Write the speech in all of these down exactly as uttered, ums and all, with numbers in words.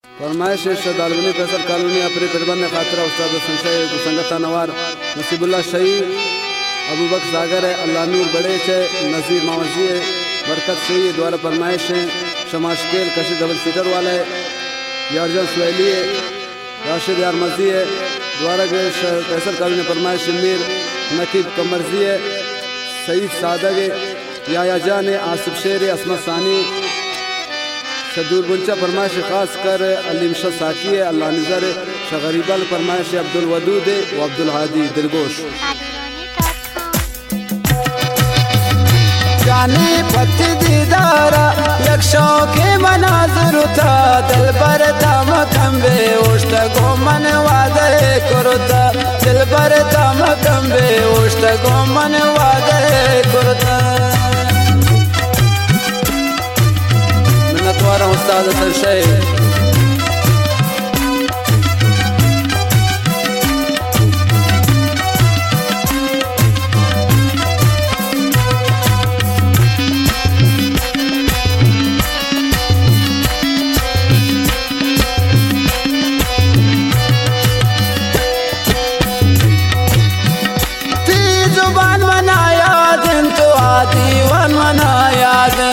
फरमाइश शदालवनी फैसल कॉलोनी अपने प्रबंध खातरा उस्ताद संशय संगत नवार नसीबुल्ला शही अबू बक सागर है अल्लाह नूर बड़े है नज़ीर मावजी है बरकत सही द्वारा फरमाइश है शमाशकेल कशी डबल सीटर वाला है यारजन सुहेली है राशिद यार मर्जी है द्वारा फैसल कॉलोनी फरमाइश मीर नकीब कमरजी है सईद सादग है याया जान है आसिफ शेर है असमत सानी शदूर बुंचा फरमाइश खास कर अलीम शाह साकी है अल्लाह नज़र है शगरीबल फरमाइश अब्दुल वदूद है व अब्दुल हादी दिलगोश जाने पति दीदारा यक्षों के मनाजर था दिल पर तम कंबे उष्ट गो मन वादे कुरुता दिल पर तम कंबे उष्ट गो मन वादे कुरुता मिन्नतवारा उस्ताद संशय दीवान मनाया दे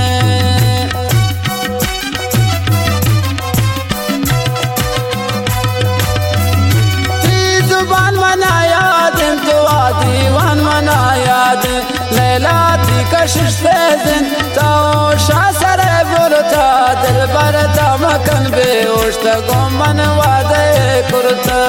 जुबान मनाया दिन तो दीवान मनाया दे लैला थी कशिश से दिन तो शाह सरे बुरता दिल पर तमकन बे उष्ट गो मन वादे कुरता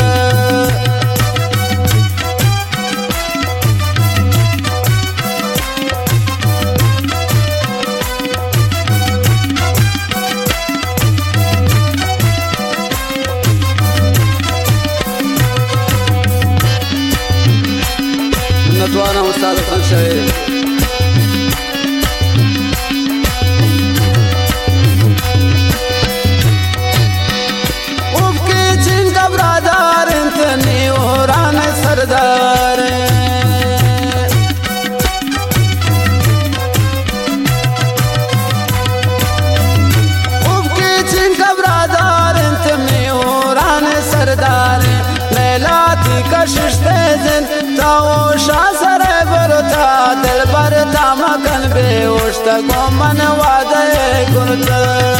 नतवाना उस्ताद संशय उनके जिन का ब्रादार इतने ओरान सरदार उनके जिन का ब्रादार इतने ओरान सरदार लैला थी कशिश दिन शाह सरे बुरता दिल पर तमकन बे उष्ट गो मन वादे कुरता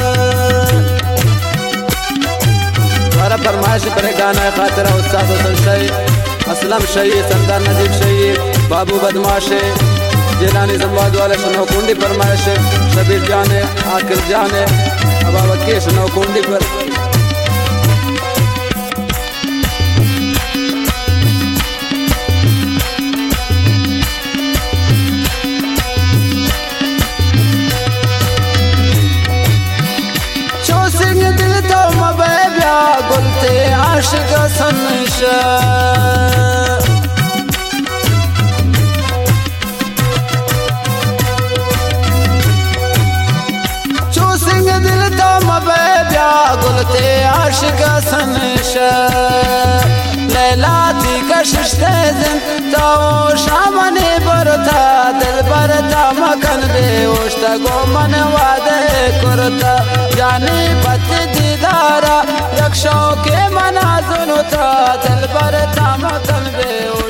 द्वारा फरमाइश पर गाना खातरा उस्ताद संशय असलम शही सरदार नजीब शही बाबू बदमाश जिलानी जम्बाद वाले नौकुंडी फरमाइश शबीर जाने आकिर जाने अबावकेश नौकुंडी पर गुलते आशिक संशा चो सिंह दिल तो मबे ब्या गुलते आशिक संशा लैला थी कशिश दिन तो शामने बरता दिल पर तमकन बे उष्ट गो मन वादे कुरता जाने पति दीदारा यक्षों के मनाजुन था दिल पर तमकन बे